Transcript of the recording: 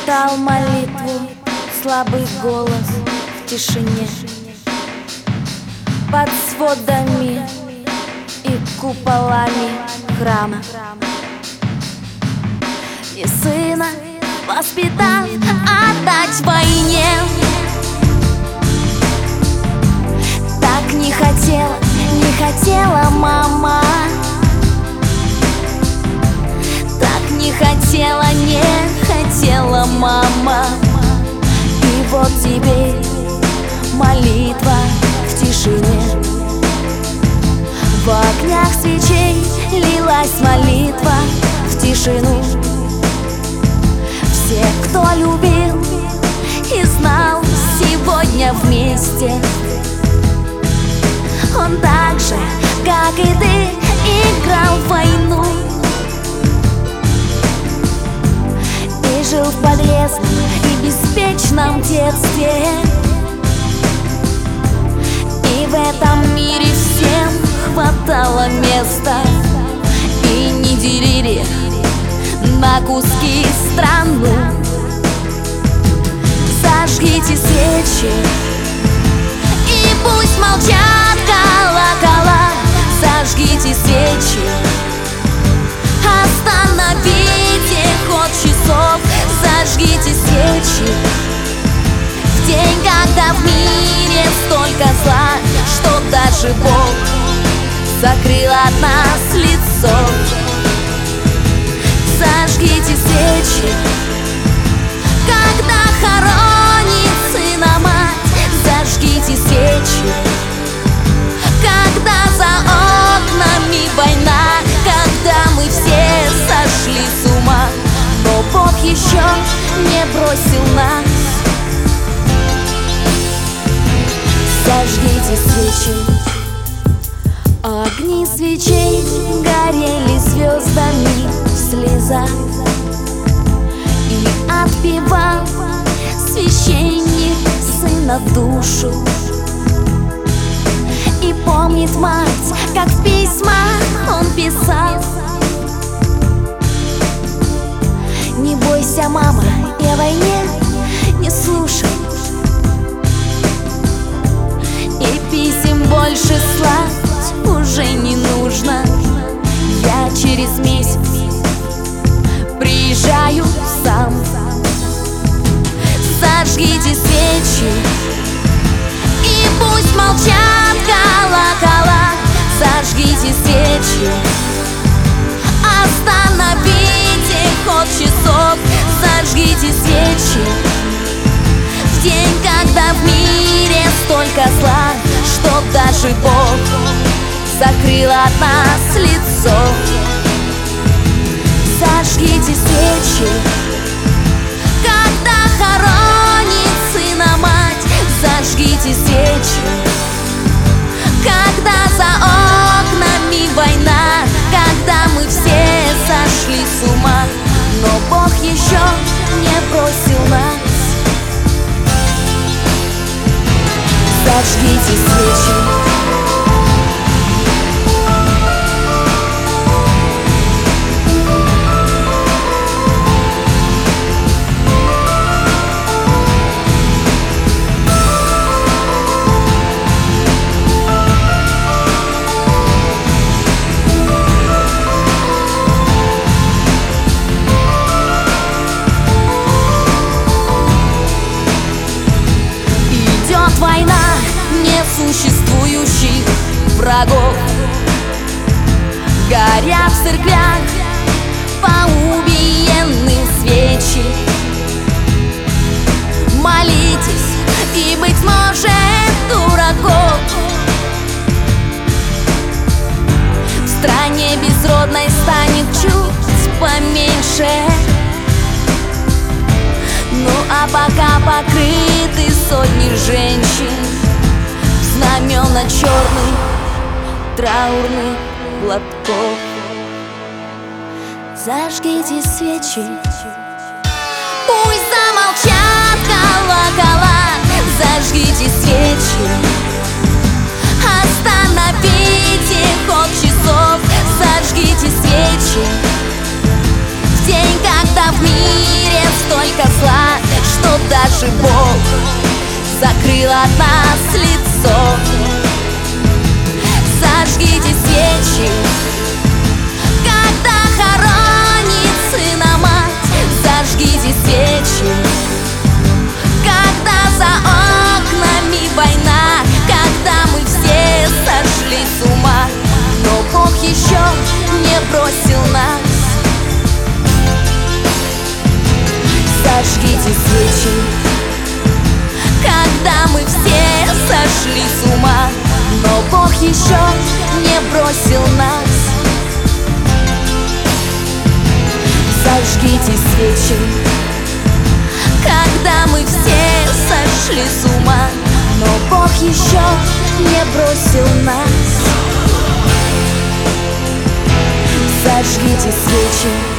Читал молитву слабый голос в тишине, под сводами и куполами храма. И сына воспитал отдать войне. Так не хотела мама. Так не хотела мама. И вот теперь молитва в тишине. В огнях свечей лилась молитва в тишину. Все, кто любил и знал, сегодня вместе. Он так же, как и ты, играл в войну и жил в полезном и беспечном детстве. И в этом мире всем хватало места, и не делили на куски страну. Зажгите свечи, и пусть молчат колокола. Зажгите свечи, остановите ход часов. Зажгите свечи в день, когда в мире столько зла, что даже Бог закрыл от нас лицо. Зажгите свечи, когда хоронит сына мать. Зажгите свечи, когда за окнами война, когда мы все сошли с ума, но Бог еще не бросил нас. Зажгите свечи. Огни свечей горели звездами в слезах, и отпевал священник сына душу. И помнит мать, как в письмах он писал: не бойся, мама, и о войне не слушай. И писем больше слать уже не нужно. Я через месяц приезжаю сам. Зажгите свечи, и пусть молчат колокола. Зажгите свечи, остановите ход часов. Зажгите свечи в день, когда в мире столько зла, что даже Бог закрыл от нас лицо. Зажгите свечи, когда хоронит сына мать. Зажгите свечи, когда за окнами война, когда мы все сошли с ума, но Бог еще не бросил нас. Зажгите свечи. Война несуществующих врагов. Горят в церквях по убиенным свечи. Молитесь, и, быть может, дураков в стране безродной станет чуть поменьше. Ну а пока покрыты сотни женщин в знамена черных траурных платков. Зажгите свечи, пусть замолчат колокола. Зажгите свечи, остановите ход часов. Зажгите свечи в день, когда в мире столько зла, что даже Бог закрыл от нас лицо. Зажгите свечи, когда хоронит сына мать. Зажгите свечи, когда за окнами война, когда мы все сошли с ума, но Бог еще не бросил нас. Зажгите свечи, когда мы все сошли с ума, но Бог еще не бросил нас. Зажгите свечи, когда мы все сошли с ума, но Бог еще не бросил нас. Зажгите свечи,